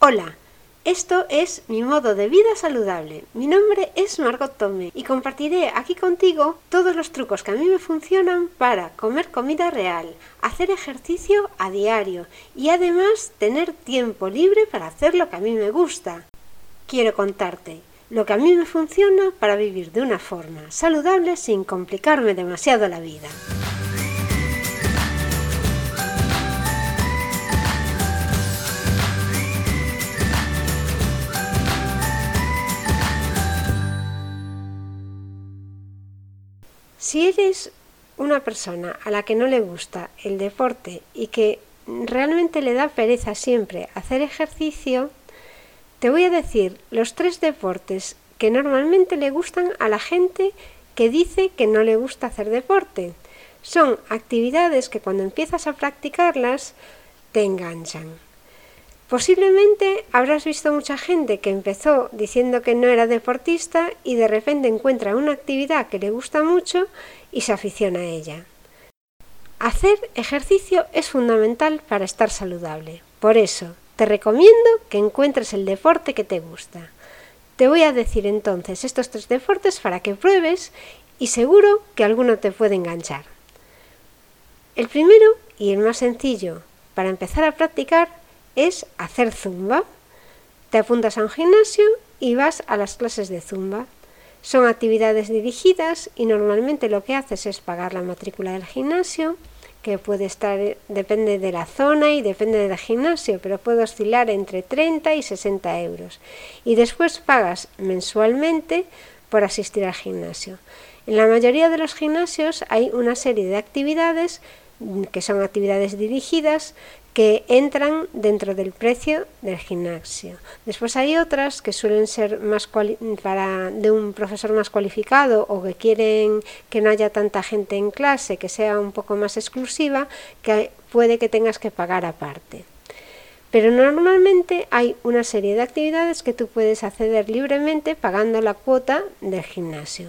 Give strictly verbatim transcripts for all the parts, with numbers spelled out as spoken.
Hola, esto es Mi Modo de Vida Saludable. Mi nombre es Margot Tome y compartiré aquí contigo todos los trucos que a mí me funcionan para comer comida real, hacer ejercicio a diario y además tener tiempo libre para hacer lo que a mí me gusta. Quiero contarte lo que a mí me funciona para vivir de una forma saludable sin complicarme demasiado la vida. Si eres una persona a la que no le gusta el deporte y que realmente le da pereza siempre hacer ejercicio, te voy a decir los tres deportes que normalmente le gustan a la gente que dice que no le gusta hacer deporte. Son actividades que cuando empiezas a practicarlas te enganchan. Posiblemente habrás visto mucha gente que empezó diciendo que no era deportista y de repente encuentra una actividad que le gusta mucho y se aficiona a ella. Hacer ejercicio es fundamental para estar saludable. Por eso, te recomiendo que encuentres el deporte que te gusta. Te voy a decir entonces estos tres deportes para que pruebes y seguro que alguno te puede enganchar. El primero y el más sencillo para empezar a practicar es hacer zumba. Te apuntas a un gimnasio y vas a las clases de zumba. Son actividades dirigidas y normalmente lo que haces es pagar la matrícula del gimnasio, que puede estar, depende de la zona y depende del gimnasio, pero puede oscilar entre treinta y sesenta euros. Y después pagas mensualmente por asistir al gimnasio. En la mayoría de los gimnasios hay una serie de actividades que son actividades dirigidas que entran dentro del precio del gimnasio. Después hay otras que suelen ser más cuali- para de un profesor más cualificado o que quieren que no haya tanta gente en clase, que sea un poco más exclusiva, que puede que tengas que pagar aparte. Pero normalmente hay una serie de actividades que tú puedes acceder libremente pagando la cuota del gimnasio.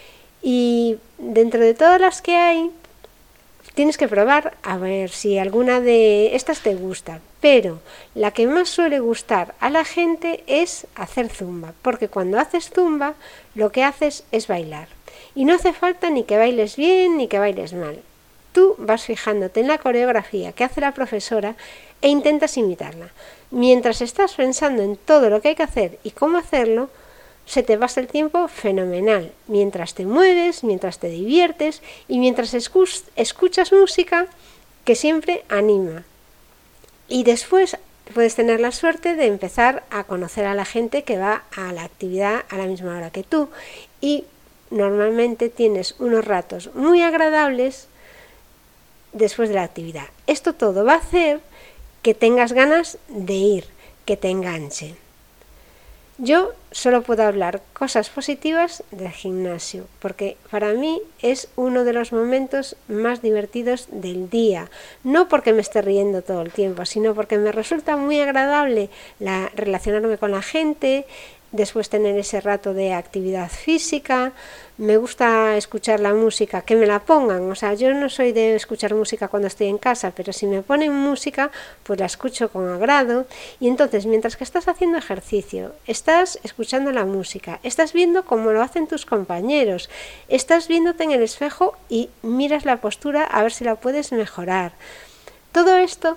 Y dentro de todas las que hay, tienes que probar a ver si alguna de estas te gusta, pero la que más suele gustar a la gente es hacer zumba, porque cuando haces zumba lo que haces es bailar. Y no hace falta ni que bailes bien ni que bailes mal. Tú vas fijándote en la coreografía que hace la profesora e intentas imitarla. Mientras estás pensando en todo lo que hay que hacer y cómo hacerlo, se te pasa el tiempo fenomenal, mientras te mueves, mientras te diviertes y mientras escu- escuchas música que siempre anima. Y después puedes tener la suerte de empezar a conocer a la gente que va a la actividad a la misma hora que tú. Y normalmente tienes unos ratos muy agradables después de la actividad. Esto todo va a hacer que tengas ganas de ir, que te enganche. Yo solo puedo hablar cosas positivas del gimnasio, porque para mí es uno de los momentos más divertidos del día. No porque me esté riendo todo el tiempo, sino porque me resulta muy agradable la, relacionarme con la gente, después tener ese rato de actividad física. Me gusta escuchar la música, que me la pongan. O sea, yo no soy de escuchar música cuando estoy en casa, pero si me ponen música, pues la escucho con agrado. Y entonces, mientras que estás haciendo ejercicio, estás escuchando la música, estás viendo cómo lo hacen tus compañeros, estás viéndote en el espejo y miras la postura a ver si la puedes mejorar. Todo esto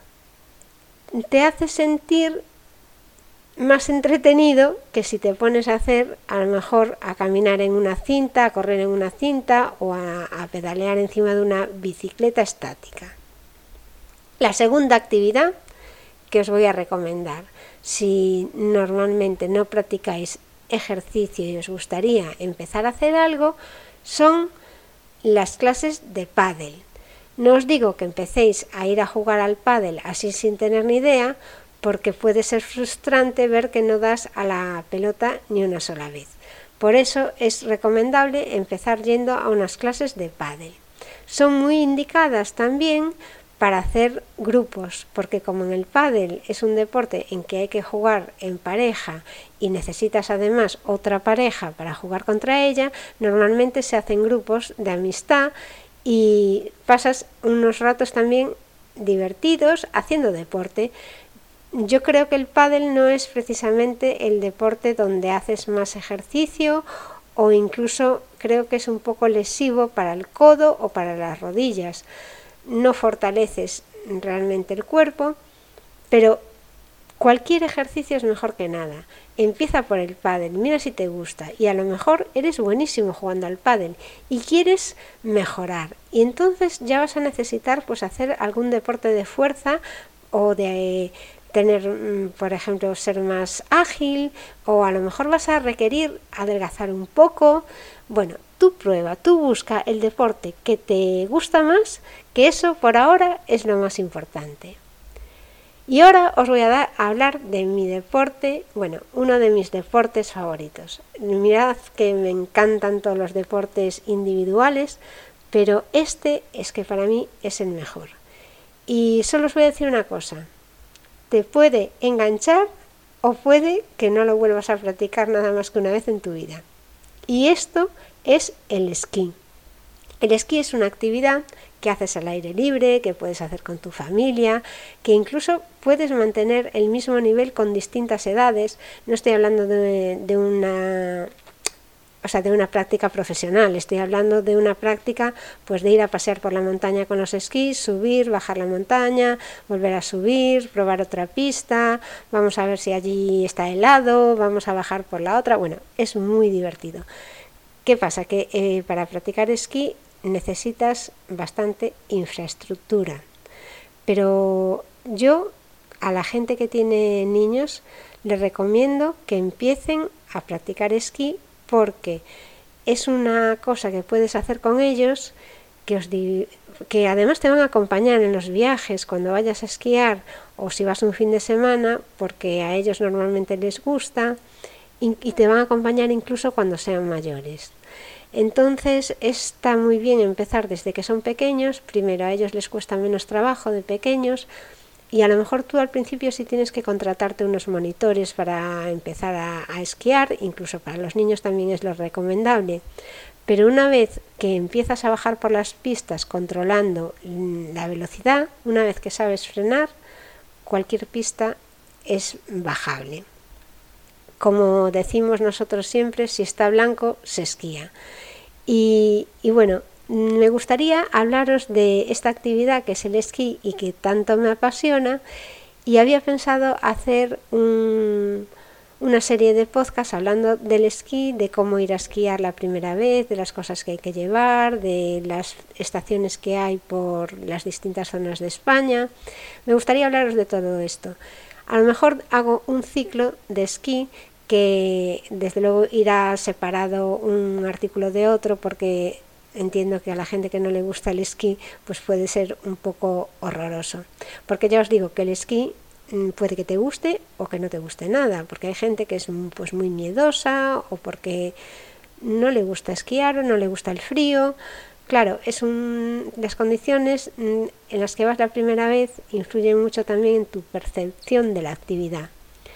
te hace sentir más entretenido que si te pones a hacer, a lo mejor, a caminar en una cinta, a correr en una cinta o a, a pedalear encima de una bicicleta estática. La segunda actividad que os voy a recomendar, si normalmente no practicáis ejercicio y os gustaría empezar a hacer algo, son las clases de pádel. No os digo que empecéis a ir a jugar al pádel así sin tener ni idea, porque puede ser frustrante ver que no das a la pelota ni una sola vez. Por eso es recomendable empezar yendo a unas clases de pádel. Son muy indicadas también para hacer grupos, porque como en el pádel es un deporte en que hay que jugar en pareja y necesitas además otra pareja para jugar contra ella, normalmente se hacen grupos de amistad y pasas unos ratos también divertidos haciendo deporte. yo creo que el pádel no es precisamente el deporte donde haces más ejercicio, o incluso creo que es un poco lesivo para el codo o para las rodillas. No fortaleces realmente el cuerpo, pero cualquier ejercicio es mejor que nada. Empieza por el pádel, mira si te gusta, y a lo mejor eres buenísimo jugando al pádel y quieres mejorar, y entonces ya vas a necesitar pues hacer algún deporte de fuerza o de tener, por ejemplo, ser más ágil, o a lo mejor vas a requerir adelgazar un poco. Bueno, tú prueba, tú busca el deporte que te gusta más, que eso por ahora es lo más importante. Y ahora os voy a, dar, a hablar de mi deporte, bueno, uno de mis deportes favoritos. Mirad que me encantan todos los deportes individuales, pero este es que para mí es el mejor. Y solo os voy a decir una cosa, te puede enganchar o puede que no lo vuelvas a practicar nada más que una vez en tu vida. Y esto es el esquí. El esquí es una actividad que haces al aire libre, que puedes hacer con tu familia, que incluso puedes mantener el mismo nivel con distintas edades. No estoy hablando de, de una... o sea, de una práctica profesional, estoy hablando de una práctica pues de ir a pasear por la montaña con los esquís, subir, bajar la montaña, volver a subir, probar otra pista, vamos a ver si allí está helado, vamos a bajar por la otra. Bueno, es muy divertido. ¿Qué pasa? Que eh, para practicar esquí necesitas bastante infraestructura, pero yo a la gente que tiene niños les recomiendo que empiecen a practicar esquí, porque es una cosa que puedes hacer con ellos, que, os di- que además te van a acompañar en los viajes cuando vayas a esquiar, o si vas un fin de semana, porque a ellos normalmente les gusta, y, y te van a acompañar incluso cuando sean mayores. Entonces está muy bien empezar desde que son pequeños. Primero, a ellos les cuesta menos trabajo de pequeños, y a lo mejor tú al principio sí tienes que contratarte unos monitores para empezar a, a esquiar, incluso para los niños también es lo recomendable. Pero una vez que empiezas a bajar por las pistas controlando la velocidad, una vez que sabes frenar, cualquier pista es bajable. Como decimos nosotros siempre, si está blanco, se esquía. Y, y bueno, me gustaría hablaros de esta actividad que es el esquí y que tanto me apasiona, y había pensado hacer un, una serie de podcasts hablando del esquí, de cómo ir a esquiar la primera vez, de las cosas que hay que llevar, de las estaciones que hay por las distintas zonas de España. Me gustaría hablaros de todo esto. A lo mejor hago un ciclo de esquí que desde luego irá separado un artículo de otro, porque entiendo que a la gente que no le gusta el esquí pues puede ser un poco horroroso, porque ya os digo que el esquí puede que te guste o que no te guste nada, porque hay gente que es pues muy miedosa, o porque no le gusta esquiar o no le gusta el frío. Claro, es un, las condiciones en las que vas la primera vez influyen mucho también en tu percepción de la actividad.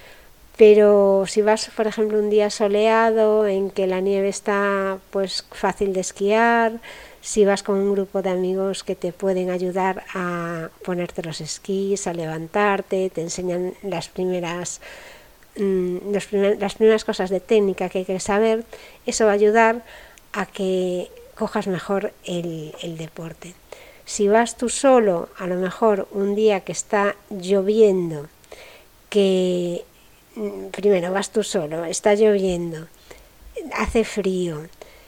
Pero si vas, por ejemplo, un día soleado en que la nieve está pues fácil de esquiar, si vas con un grupo de amigos que te pueden ayudar a ponerte los esquís, a levantarte, te enseñan las primeras, mmm, los primer, las primeras cosas de técnica que hay que saber, eso va a ayudar a que cojas mejor el, el deporte. Si vas tú solo, a lo mejor un día que está lloviendo, que primero vas tú solo, está lloviendo, hace frío,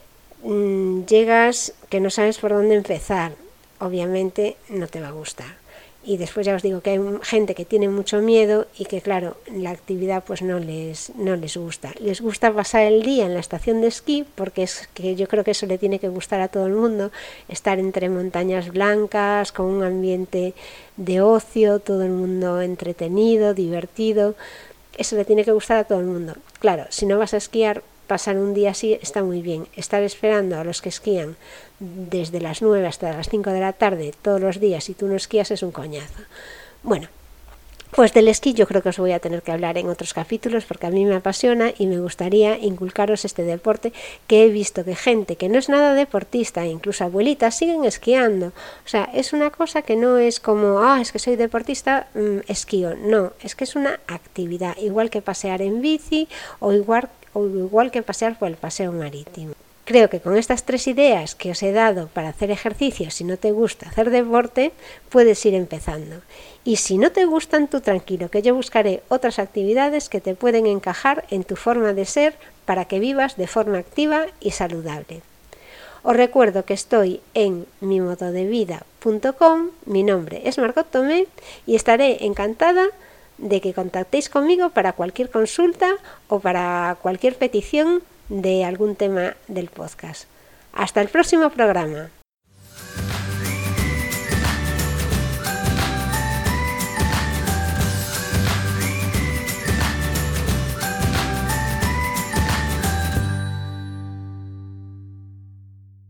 llegas que no sabes por dónde empezar, obviamente no te va a gustar. Y después ya os digo que hay gente que tiene mucho miedo y que claro, la actividad pues no les, no les gusta. Les gusta pasar el día en la estación de esquí, porque es que yo creo que eso le tiene que gustar a todo el mundo, estar entre montañas blancas, con un ambiente de ocio, todo el mundo entretenido, divertido. Eso le tiene que gustar a todo el mundo. Claro, si no vas a esquiar, pasar un día así está muy bien. Estar esperando a los que esquían desde las nueve hasta las cinco de la tarde todos los días y tú no esquías es un coñazo. Bueno, Pues del esquí yo creo que os voy a tener que hablar en otros capítulos porque a mí me apasiona y me gustaría inculcaros este deporte que he visto que gente que no es nada deportista, incluso abuelitas, siguen esquiando. O sea, es una cosa que no es como, ah, es que soy deportista, mmm, esquío. No, es que es una actividad, igual que pasear en bici o igual, o igual que pasear por el paseo marítimo. Creo que con estas tres ideas que os he dado para hacer ejercicio, si no te gusta hacer deporte, puedes ir empezando. Y si no te gustan, tú tranquilo, que yo buscaré otras actividades que te pueden encajar en tu forma de ser para que vivas de forma activa y saludable. Os recuerdo que estoy en mi modo de vida punto com, mi nombre es Margot Tomé y estaré encantada de que contactéis conmigo para cualquier consulta o para cualquier petición de algún tema del podcast. Hasta el próximo programa.